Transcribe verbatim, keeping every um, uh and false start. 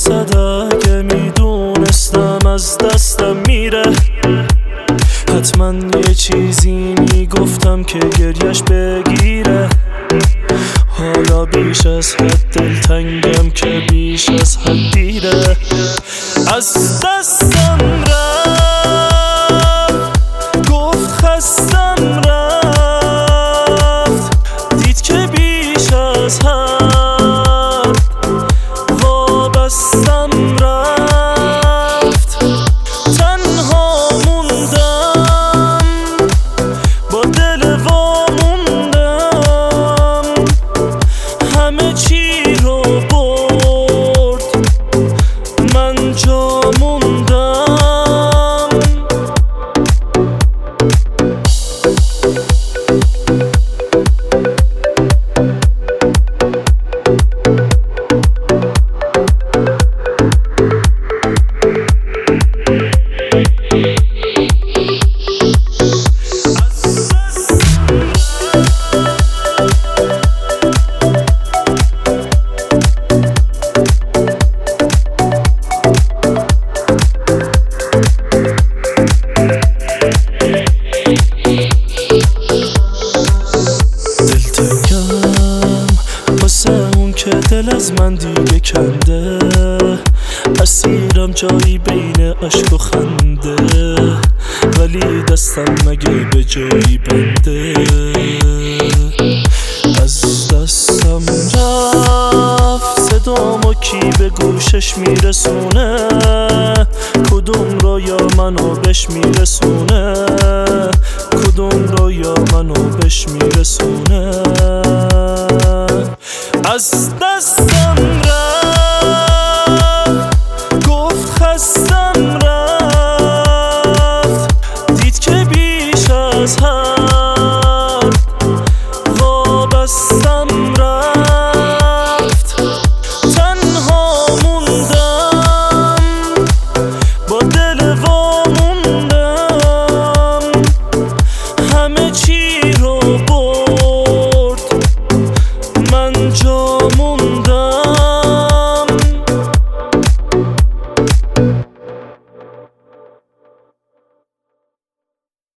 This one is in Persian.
صد اگه میدونستم از دستم میره، حتما یه چیزی میگفتم که گریش بگیره. حالا بیش از حد دلتنگم که بیش از حد دیره. از دستم رفت، گفت خستم رفت، دید که بیش از حد وابستم رفت. تنها موندم، با دل واموندم، همه چی رو برد، من جا موندم. که دل از من دیگه کنده، اسیرم جایی بین عشق و خنده، ولی دستم مگه به جایی بنده. از دستم رفت، صدامو کی به گوشش میرسونه؟ کدوم رویا منو بهش میرسونه؟ کدوم رویا منو بهش میرسونه؟ از دستم